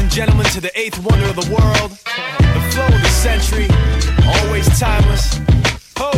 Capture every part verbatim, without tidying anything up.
and gentlemen, to the eighth wonder of the world, the flow of the century, always timeless. Oh,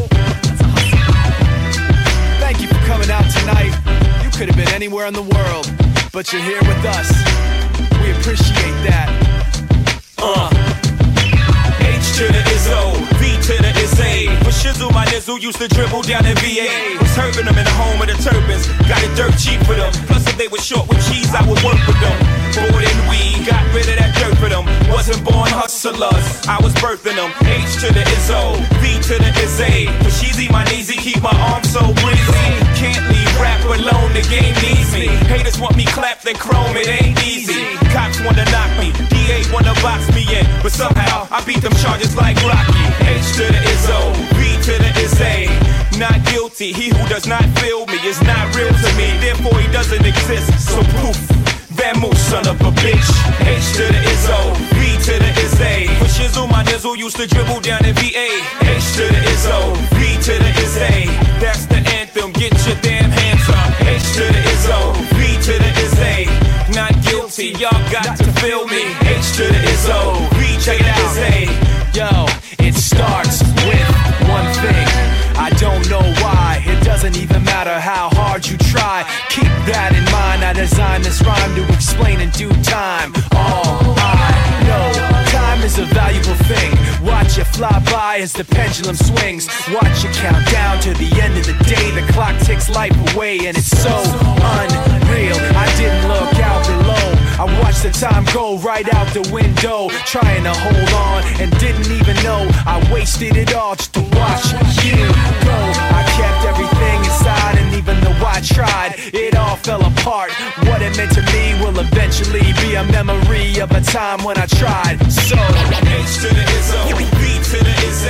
thank you for coming out tonight. You could have been anywhere in the world, but you're here with us. We appreciate that. Uh. H to the Izzo, V to the Izzy. For shizzle, my nizzle used to dribble down in V A. Was serving them in the home of the turbans. Got it dirt cheap for them. Plus, if they were short with cheese, I would work with them. More than we got rid of that dirt for them. Wasn't born hustlers, I was birthing them. H to the Izzo, V to the Izzy. For sheezy, my kneesy, keep my arms so breezy. Can't leave rap alone, the game needs me. Haters want me clapped and chrome, it ain't easy. Cops wanna knock me, D A wanna box me in, but somehow I beat them charges like Rocky. H to the Izzo, V to the Izzy. Not guilty, he who does not feel me is not real to me, therefore he doesn't exist, so poof. Vamoose, son of a bitch. H to the Izzo, V to the Izzy. For shizzle, my nizzle used to dribble down in V A. H to the Izzo, V to the Izzy. That's the anthem, get your damn hands up. H to the Izzo, V to the Izzy. Not guilty, y'all got to feel me. H to the Izzo, V to the Izzy. Yo, it starts with one thing. I don't know why, it doesn't even matter how hard you try. Keep that in mind, I designed this rhyme to explain in due time. All I know, time is a valuable thing. Watch it fly by as the pendulum swings. Watch it count down to the end of the day. The clock ticks life away and it's so unreal. I didn't look out below, I watched the time go right out the window, trying to hold on and didn't even know I wasted it all just to watch you go. I kept everything inside, and even though I tried, it all fell apart. What it meant to me will eventually be a memory of a time when I tried. So H to the Izzo, V to the Izzy.